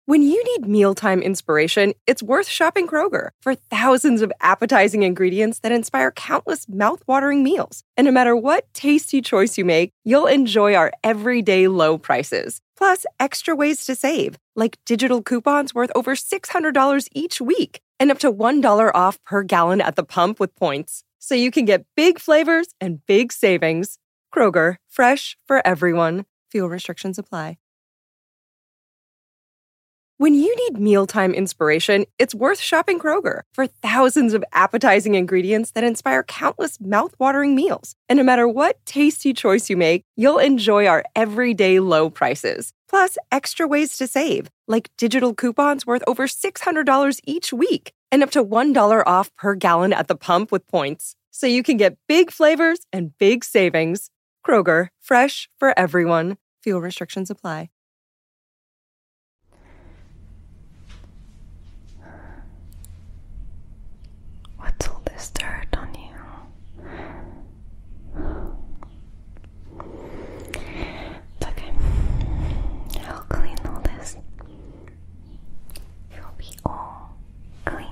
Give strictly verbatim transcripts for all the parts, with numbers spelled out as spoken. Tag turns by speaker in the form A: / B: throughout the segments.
A: When you need mealtime inspiration, it's worth shopping Kroger for thousands of appetizing ingredients that inspire countless mouthwatering meals. And no matter what tasty choice you make, you'll enjoy our everyday low prices. Plus, extra ways to save, like digital coupons worth over six hundred dollars each week and up to one dollar off per gallon at the pump with points. So you can get big flavors and big savings. Kroger, fresh for everyone. Fuel restrictions apply. When you need mealtime inspiration, it's worth shopping Kroger for thousands of appetizing ingredients that inspire countless mouthwatering meals. And no matter what tasty choice you make, you'll enjoy our everyday low prices. Plus, extra ways to save, like digital coupons worth over six hundred dollars each week and up to one dollar off per gallon at the pump with points. So you can get big flavors and big savings. Kroger, fresh for everyone. Fuel restrictions apply.
B: What's all this dirt on you? It's okay. I'll clean all this. You'll be all clean.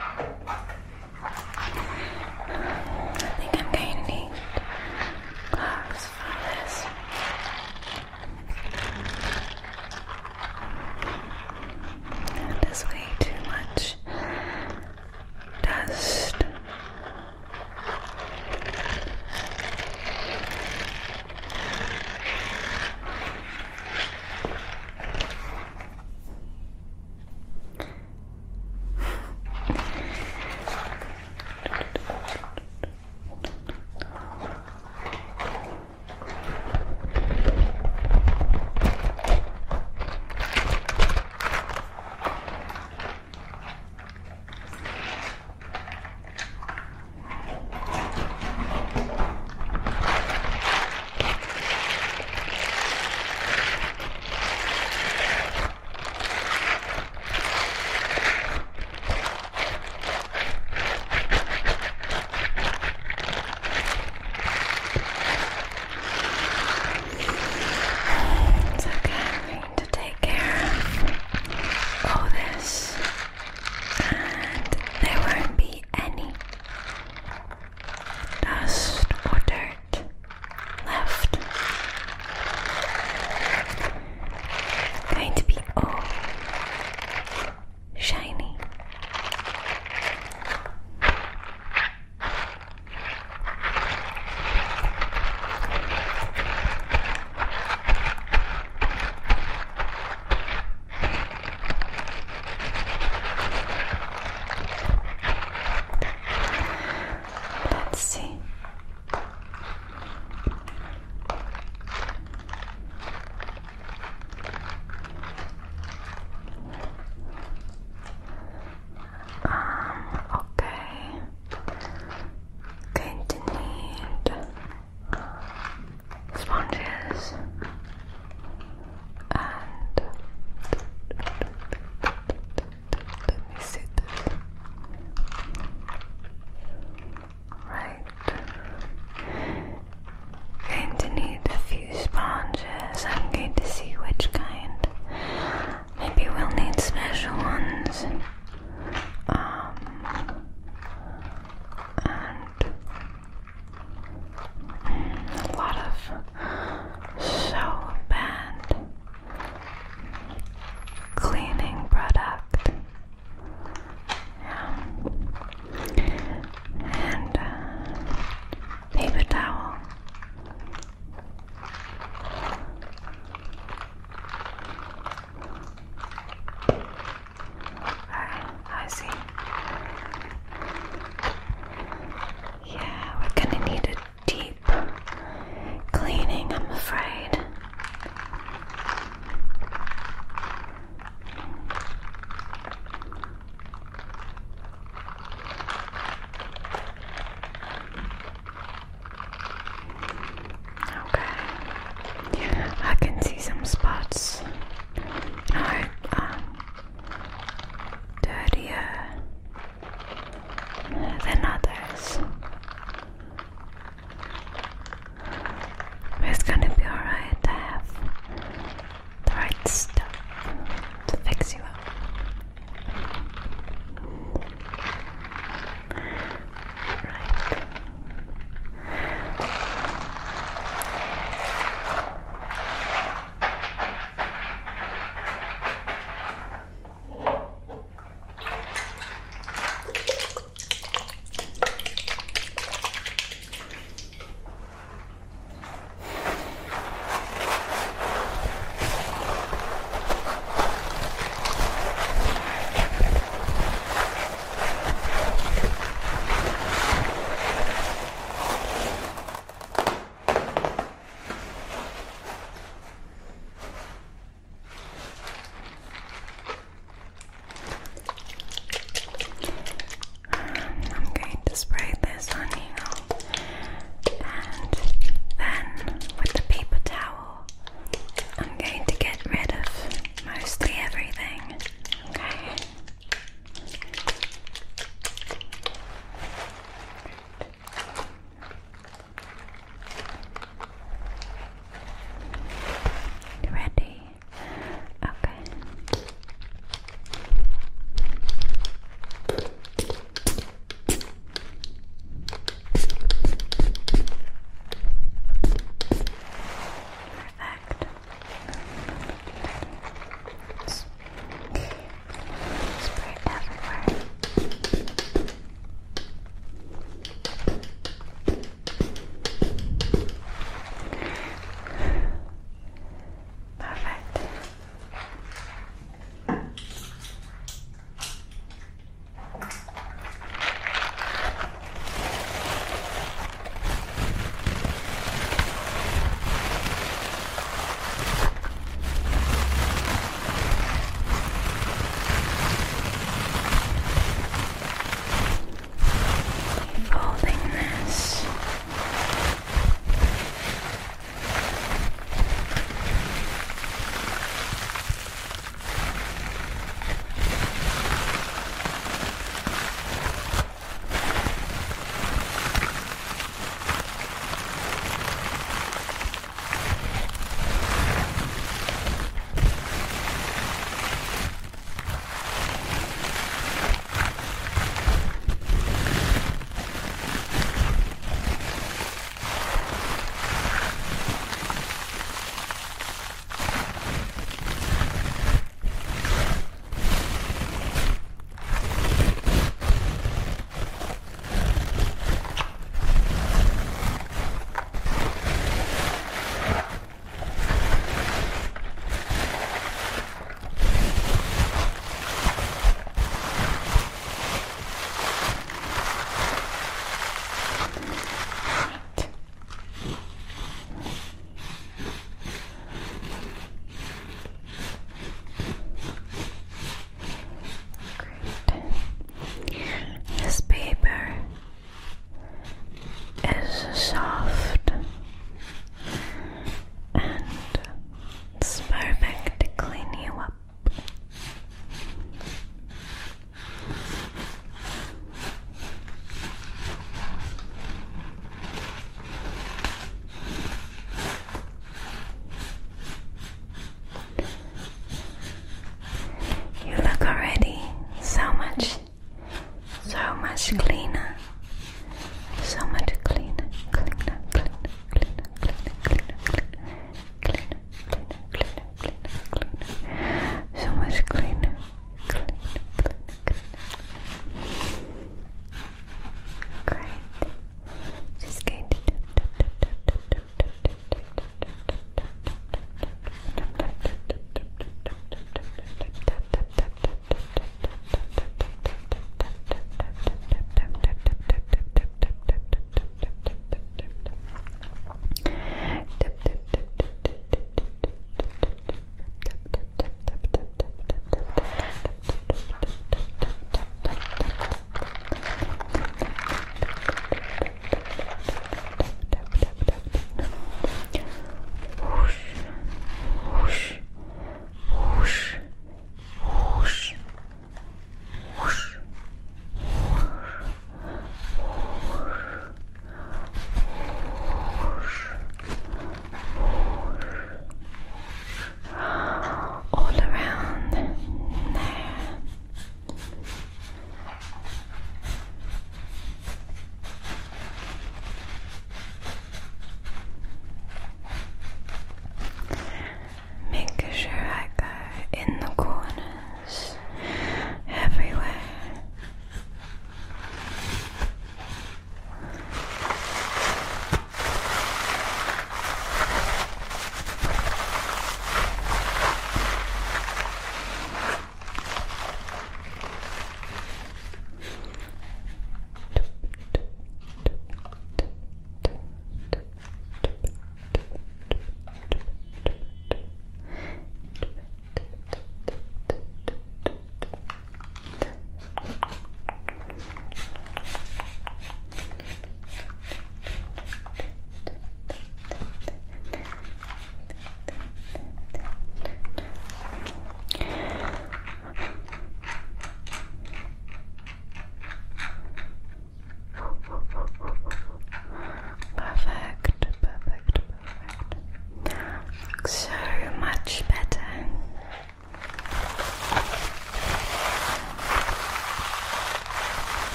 B: I think I'm going to need gloves.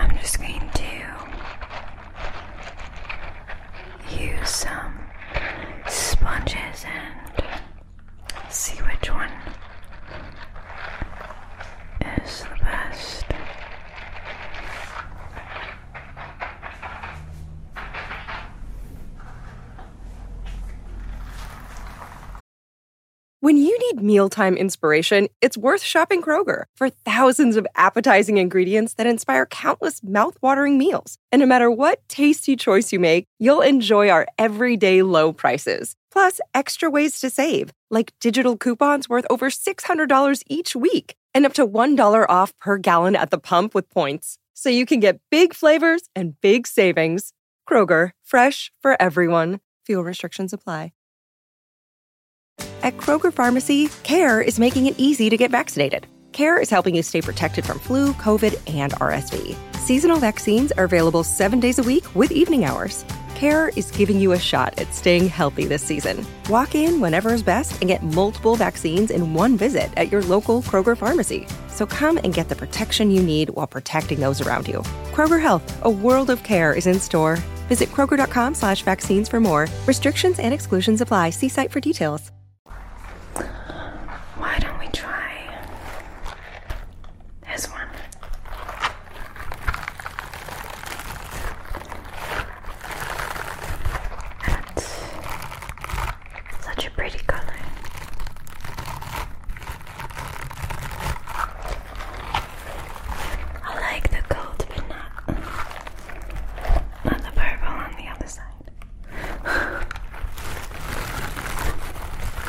B: I'm just going to use some sponges and see which one is the best.
A: When you need mealtime inspiration, it's worth shopping Kroger for thousands of appetizing ingredients that inspire countless mouth-watering meals. And no matter what tasty choice you make, you'll enjoy our everyday low prices. Plus, extra ways to save, like digital coupons worth over six hundred dollars each week and up to one dollar off per gallon at the pump with points. So you can get big flavors and big savings. Kroger, fresh for everyone. Fuel restrictions apply. At Kroger Pharmacy, CARE is making it easy to get vaccinated. CARE is helping you stay protected from flu, COVID, and R S V. Seasonal vaccines are available seven days a week with evening hours. CARE is giving you a shot at staying healthy this season. Walk in whenever is best and get multiple vaccines in one visit at your local Kroger Pharmacy. So come and get the protection you need while protecting those around you. Kroger Health, a world of care is in store. Visit kroger.com slash vaccines for more. Restrictions and exclusions apply. See site for details.
B: Why don't we try this one? That's such a pretty color. I like the gold, but not, not the purple on the other side.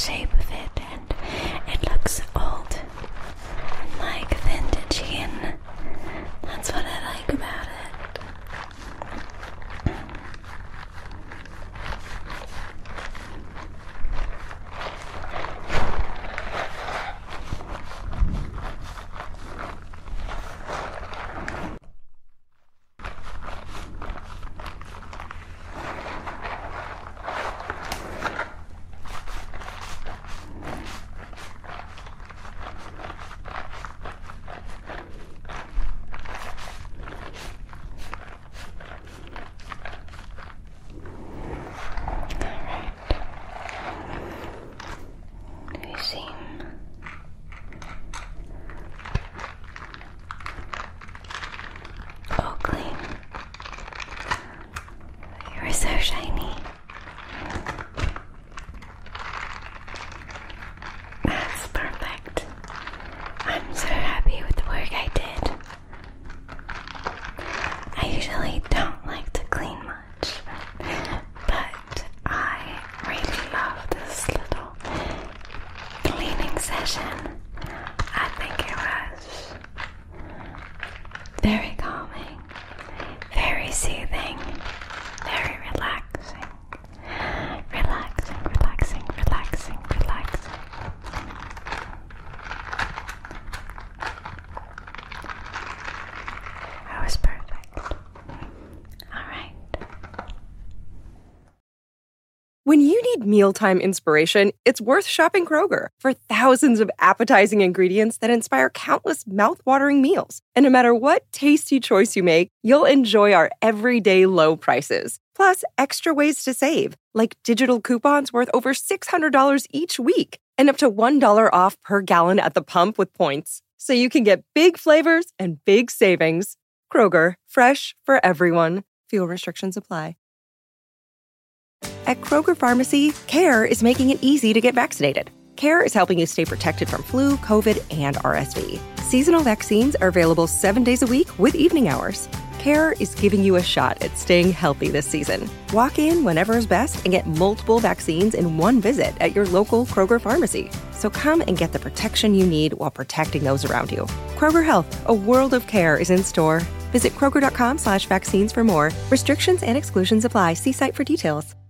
B: shape of it, and it looks old and like vintagey, and that's what I like about it. So shiny. That's perfect. I'm so happy with the work I did. I usually don't like to clean much, but I really love this little cleaning session. I think it was very calming, very soothing, very relaxing, relaxing, relaxing, relaxing, relaxing. That was perfect. All right.
A: When you need mealtime inspiration, it's worth shopping Kroger for thousands of appetizing ingredients that inspire countless mouth-watering meals. And no matter what tasty choice you make, you'll enjoy our everyday low prices. Plus, extra ways to save, like digital coupons worth over six hundred dollars each week and up to one dollar off per gallon at the pump with points. So you can get big flavors and big savings. Kroger, fresh for everyone. Fuel restrictions apply. At Kroger Pharmacy, CARE is making it easy to get vaccinated. CARE is helping you stay protected from flu, COVID, and R S V. Seasonal vaccines are available seven days a week with evening hours. CARE is giving you a shot at staying healthy this season. Walk in whenever is best and get multiple vaccines in one visit at your local Kroger pharmacy. So come and get the protection you need while protecting those around you. Kroger Health, a world of care, is in store. Visit Kroger.com slash vaccines for more. Restrictions and exclusions apply. See site for details.